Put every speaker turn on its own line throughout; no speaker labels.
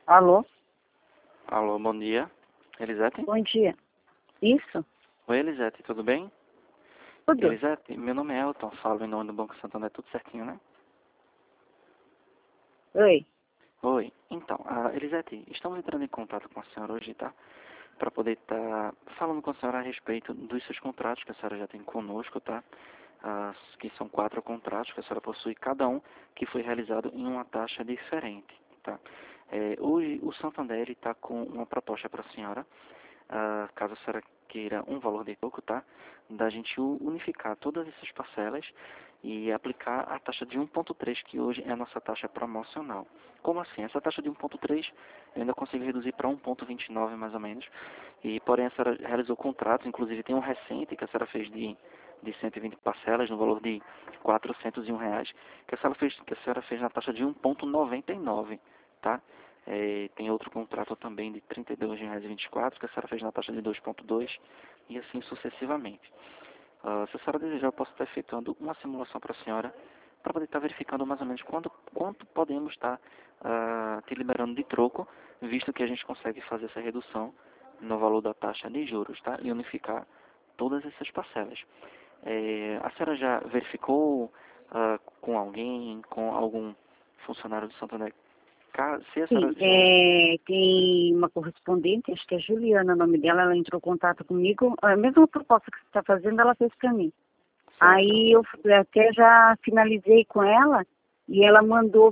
Alô?
Alô, bom dia. Elisete?
Bom dia. Isso?
Oi, Elisete, tudo bem?
Tudo?
Elisete, meu nome é Elton, falo em nome do Banco Santander, tudo certinho, né?
Oi.
Oi, então, Elisete, estamos entrando em contato com a senhora hoje, tá? Para poder estar falando com a senhora a respeito dos seus contratos que a senhora já tem conosco, tá? Que são 4 contratos que a senhora possui, cada um que foi realizado em uma taxa diferente, tá? Hoje o Santander está com uma proposta para a senhora. Caso a senhora queira um valor de pouco, tá? Da gente unificar todas essas parcelas e aplicar a taxa de 1,3, que hoje é a nossa taxa promocional. Como assim? Essa taxa de 1,3 eu ainda consigo reduzir para 1,29 mais ou menos. E porém a senhora realizou contratos, inclusive tem um recente que a senhora fez de 120 parcelas no valor de R$ 401, que a senhora fez na taxa de 1,99, tá? Tem outro contrato também de R$ 32,24, que a senhora fez na taxa de 2,2 e assim sucessivamente. Se a senhora desejar, eu posso estar efetuando uma simulação para a senhora, para poder estar verificando mais ou menos quanto podemos estar te liberando de troco, visto que a gente consegue fazer essa redução no valor da taxa de juros, tá? E unificar todas essas parcelas. A senhora já verificou com alguém, com algum funcionário do Santander? Se a senhora
Sim, tem uma correspondente, acho que é Juliana o nome dela, ela entrou em contato comigo, a mesma proposta que você está fazendo, ela fez para mim.
certo?
Aí eu até já finalizei com ela e ela mandou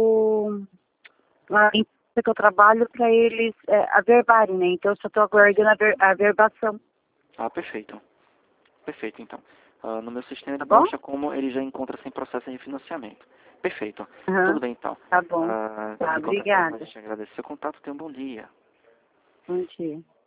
lá em que eu trabalho para eles averbarem, né? Então eu só estou aguardando a averbação,
Perfeito. Perfeito, então. No meu sistema
tá
ele
bom?
mostra como ele já encontra-se em processo de financiamento. Perfeito. Tudo
Aham,
bem, então.
tá bom. Tá,
De qualquer forma, a
obrigada.
gente agradece o seu contato. Tenha um bom dia.
Bom dia.